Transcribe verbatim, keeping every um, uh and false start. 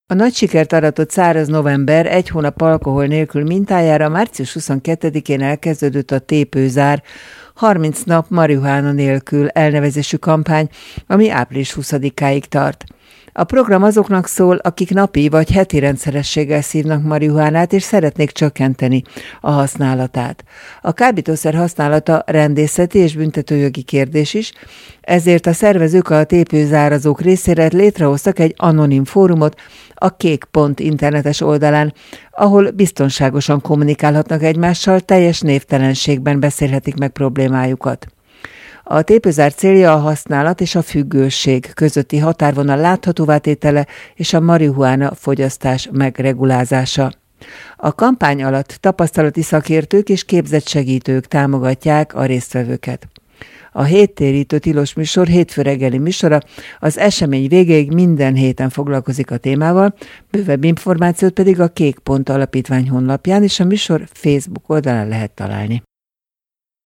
A nagy sikert aratott Száraz november egy hónap alkohol nélkül mintájára március huszonkettedikén elkezdődött a Tépőzár harminc nap marihuána nélkül elnevezésű kampány, ami április huszadikáig tart. A program azoknak szól, akik napi vagy heti rendszerességgel szívnak marihuánát, és szeretnék csökkenteni a használatát. A kábítószer használata rendészeti és büntetőjogi kérdés is, ezért a szervezők a tépőzárazók részére létrehoztak egy anonim fórumot a Kék Pont internetes oldalán, ahol biztonságosan kommunikálhatnak egymással, teljes névtelenségben beszélhetik meg problémájukat. A tépőzár célja a használat és a függőség közötti határvonal láthatóvá tétele és a marihuána fogyasztás megregulázása. A kampány alatt tapasztalati szakértők és képzett segítők támogatják a résztvevőket. A Héttérítő tilos műsor hétfő reggeli műsora az esemény végéig minden héten foglalkozik a témával, bővebb információt pedig a Kék Pont alapítvány honlapján és a műsor Facebook oldalán lehet találni.